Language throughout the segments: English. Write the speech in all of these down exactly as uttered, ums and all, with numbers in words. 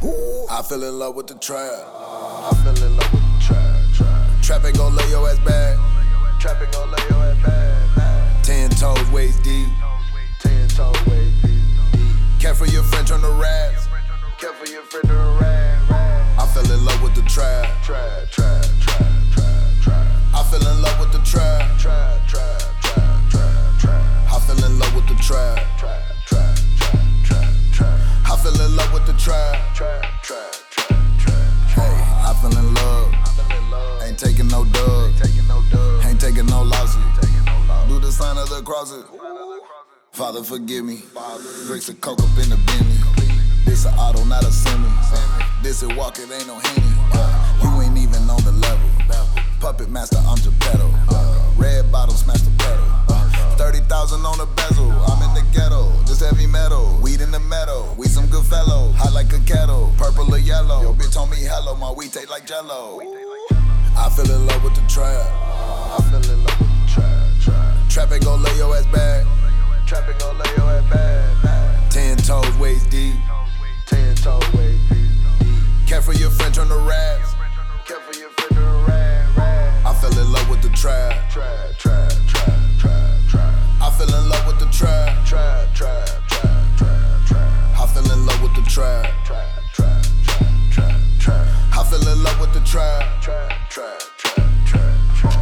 I fell in love with the trap. I fell in love with the trap. Trap, trap ain't gon' lay your ass back. Trap ain't gon' lay your ass back. Ten toes waist deep. Ten toes waist deep. Careful your French on the raps. Careful your friend on the rap. I fell in love with the trap. Trap, trap, trap, trap, trap. I fell in love with the trap. Trap, trap, trap, trap, trap. I fell in love with the trap. Trap, trap, trap, trap, trap. I fell in love with the trap. Trap, trap, trap, trap. Hey, I fell in love. Ain't taking no dub. Ain't taking no losses. Do the sign of the crosses. Father, forgive me. Bricks of coke up in the Bentley. This a auto, not a semi. This a walk, it ain't no Henny. You ain't even on the level. Puppet master, I'm Geppetto. Red bottle, smash the pedal. thirty thousand on the bezel. I'm in the ghetto, this heavy metal. Weed in the meadow, we some good fellow. Hot like a kettle, purple or yellow. Yo, bitch told me hello, my weed taste like Jello. I fell in love with the trap. I fell in love with the trap. Trap, trap ain't gon' lay your ass back. Trap ain't gon' lay your ass back. Ten toes waist deep. Ten toes waist deep. Careful your French on the raps. Careful your friend on the rap. I fell in love with the trap. Trap, trap, trap, trap, trap. I fell in love with the trap. Trap, trap, trap, trap, trap. I fell in love with the trap. Trap, trap, trap, trap, trap. I fell in love with the trap. Trap, trap, trap, trap, trap.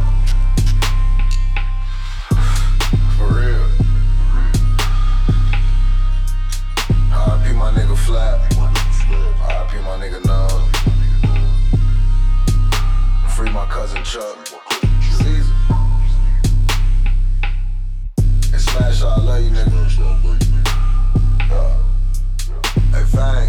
For real. R I P my nigga Flat. R I P my nigga Nub. Free my cousin Chuck. Caesar. And Smash, I love you, nigga. Uh, hey, Fang.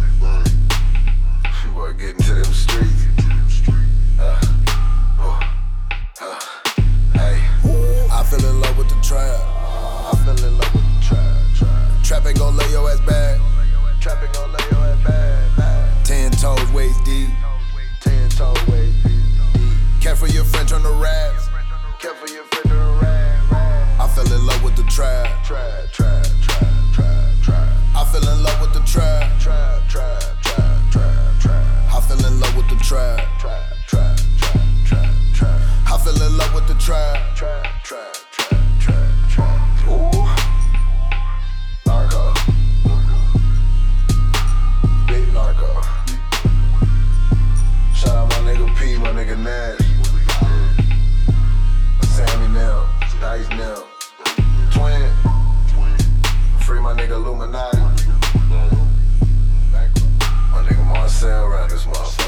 She boy getting to them streets. Uh, uh, uh, hey. I fell in love with the trap. I fell in love with the trap. Trap, trap ain't gon' lay your ass back. Trap ain't gon' lay your ass back. Ten toes waist deep. Ten toes waist deep. Careful your French on the raps. Careful your friend on the rap. I fell in love with the trap. Trap, trap, trap, trap, trap. I fell in love with the trap. Trap, trap, trap, trap, trap. I fell in love with the trap. Trap, trap, trap, trap, trap. I fell in love with the trap. Trap, trap, trap, trap, trap. Ooh. Narco. Big narco. Shout out my nigga P, my nigga Nash. Sammy Nell, Dice Nell. Twin. Free my nigga Illuminati. My nigga Marcel around this motherfucker.